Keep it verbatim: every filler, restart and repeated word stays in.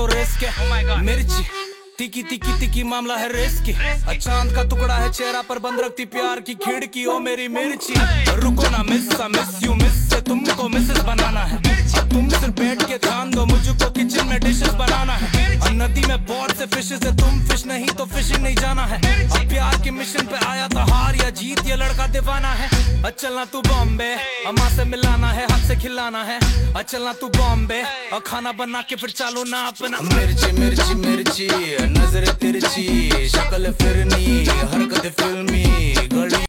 तो रिस्क है। मिर्ची तिकी तिकी तिकी मामला है रिस्की। चांद का टुकड़ा है चेहरा पर बंद रखती प्यार की खिड़की। ओ मेरी मिर्ची रुको ना मिस मिस यू मिस से तुमको मिसेस बनाना है। तुम सिर्फ बैठ के ध्यान दो, मुझको किचन में डिशेस बनाना है। नदी में बहुत से फिशेस है, तुम फिश नहीं तो फिशिंग नहीं जाना है। अब प्यार के मिशन पे आया था, हार या जीत ये लड़का दीवाना है। चलना तू बॉम्बे, अम्मा से मिलाना है, हाथ से खिलाना है। चलना तू बॉम्बे और खाना बना के फिर चालो ना अपना। मिर्ची मिर्ची मिर्ची नजर तिरछी, शक्ल फिरनी, हरकत फिल्मी, घड़ी